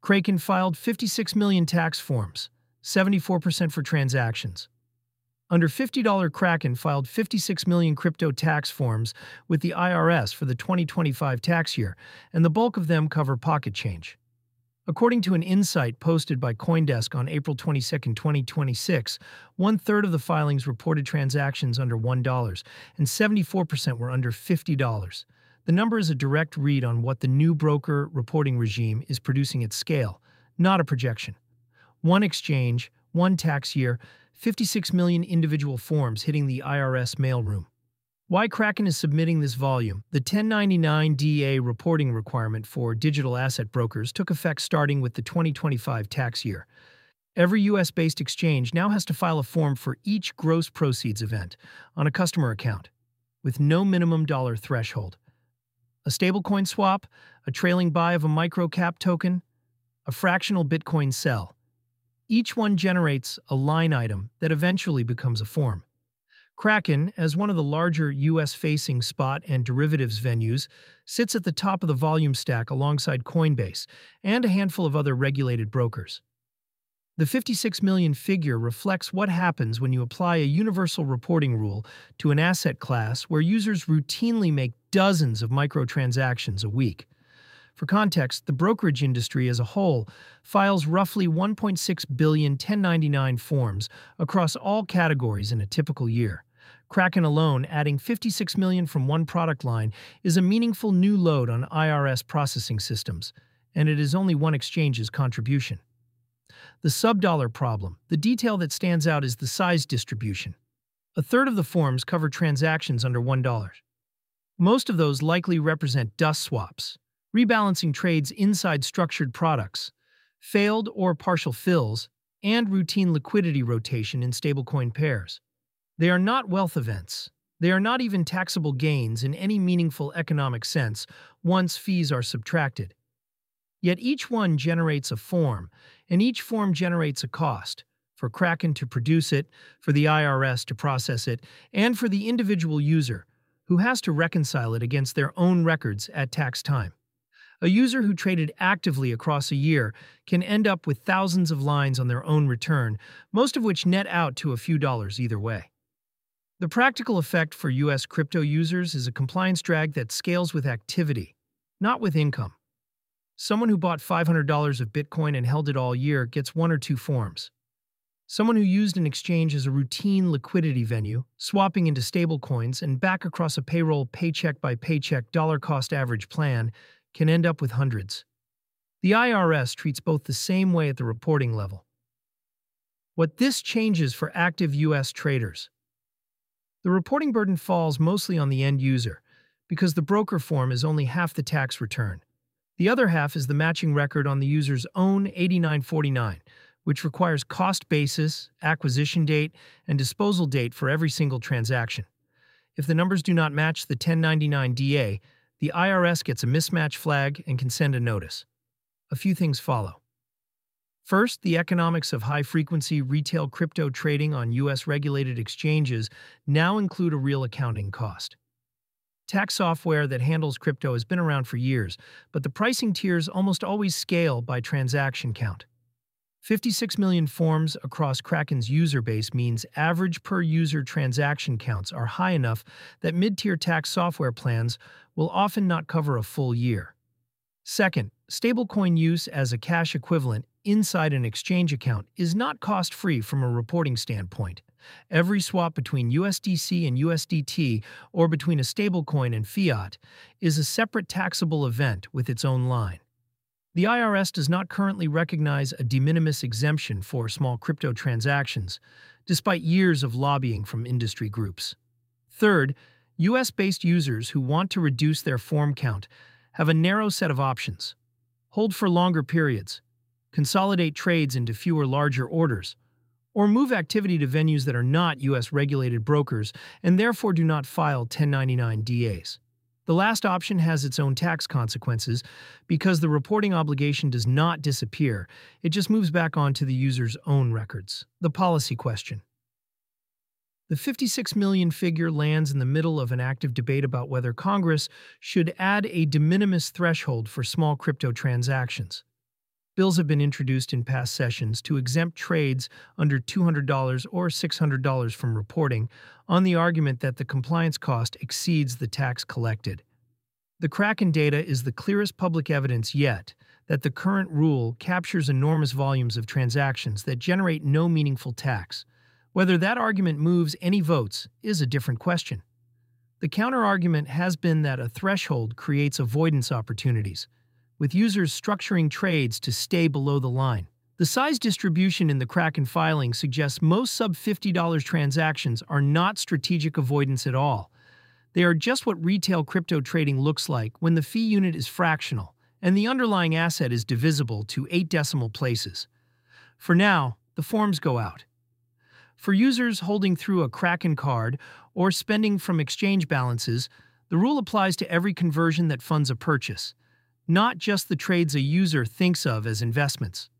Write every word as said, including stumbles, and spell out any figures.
Kraken filed fifty-six million tax forms, seventy-four percent for transactions. Under fifty dollars Kraken filed fifty-six million crypto tax forms with the I R S for the twenty twenty-five tax year, and the bulk of them cover pocket change. According to an insight posted by CoinDesk on April twenty-second, twenty twenty-six, one-third of the filings reported transactions under one dollar, and seventy-four percent were under fifty dollars. The number is a direct read on what the new broker reporting regime is producing at scale, not a projection. One exchange, one tax year, fifty-six million individual forms hitting the I R S mailroom. Why Kraken is submitting this volume? The ten ninety-nine D A reporting requirement for digital asset brokers took effect starting with the twenty twenty-five tax year. Every U S-based exchange now has to file a form for each gross proceeds event on a customer account, with no minimum dollar threshold. A stablecoin swap, a trailing buy of a microcap token, a fractional Bitcoin sell. Each one generates a line item that eventually becomes a form. Kraken, as one of the larger U S-facing spot and derivatives venues, sits at the top of the volume stack alongside Coinbase and a handful of other regulated brokers. The fifty-six million figure reflects what happens when you apply a universal reporting rule to an asset class where users routinely make dozens of microtransactions a week. For context, the brokerage industry as a whole files roughly one point six billion ten ninety-nine forms across all categories in a typical year. Kraken alone, adding fifty-six million from one product line, is a meaningful new load on I R S processing systems, and it is only one exchange's contribution. The sub-dollar problem. The detail that stands out is the size distribution. A third of the forms cover transactions under one dollar. Most of those likely represent dust swaps, rebalancing trades inside structured products, failed or partial fills, and routine liquidity rotation in stablecoin pairs. They are not wealth events. They are not even taxable gains in any meaningful economic sense once fees are subtracted. Yet each one generates a form, and each form generates a cost, for Kraken to produce it, for the I R S to process it, and for the individual user, who has to reconcile it against their own records at tax time. A user who traded actively across a year can end up with thousands of lines on their own return, most of which net out to a few dollars either way. The practical effect for U S crypto users is a compliance drag that scales with activity, not with income. Someone who bought five hundred dollars of Bitcoin and held it all year gets one or two forms. Someone who used an exchange as a routine liquidity venue, swapping into stablecoins and back across a payroll paycheck-by-paycheck dollar-cost average plan, can end up with hundreds. The I R S treats both the same way at the reporting level. What this changes for active U S traders. The reporting burden falls mostly on the end user, because the broker form is only half the tax return. The other half is the matching record on the user's own eighty-nine forty-nine, which requires cost basis, acquisition date, and disposal date for every single transaction. If the numbers do not match the ten ninety-nine D A, the I R S gets a mismatch flag and can send a notice. A few things follow. First, the economics of high-frequency retail crypto trading on U S-regulated exchanges now include a real accounting cost. Tax software that handles crypto has been around for years, but the pricing tiers almost always scale by transaction count. fifty-six million forms across Kraken's user base means average per-user transaction counts are high enough that mid-tier tax software plans will often not cover a full year. Second, stablecoin use as a cash equivalent inside an exchange account is not cost-free from a reporting standpoint. Every swap between U S D C and U S D T or between a stablecoin and fiat is a separate taxable event with its own line. The I R S does not currently recognize a de minimis exemption for small crypto transactions, despite years of lobbying from industry groups. Third, U S-based users who want to reduce their form count have a narrow set of options. Hold for longer periods, consolidate trades into fewer larger orders, or move activity to venues that are not U S-regulated brokers and therefore do not file ten ninety-nine D As. The last option has its own tax consequences because the reporting obligation does not disappear, it just moves back onto the user's own records. The policy question. The fifty-six million figure lands in the middle of an active debate about whether Congress should add a de minimis threshold for small crypto transactions. Bills have been introduced in past sessions to exempt trades under two hundred dollars or six hundred dollars from reporting on the argument that the compliance cost exceeds the tax collected. The Kraken data is the clearest public evidence yet that the current rule captures enormous volumes of transactions that generate no meaningful tax. Whether that argument moves any votes is a different question. The counter-argument has been that a threshold creates avoidance opportunities, with users structuring trades to stay below the line. The size distribution in the Kraken filing suggests most sub fifty dollar transactions are not strategic avoidance at all. They are just what retail crypto trading looks like when the fee unit is fractional and the underlying asset is divisible to eight decimal places. For now, the forms go out. For users holding through a Kraken card or spending from exchange balances, the rule applies to every conversion that funds a purchase, not just the trades a user thinks of as investments.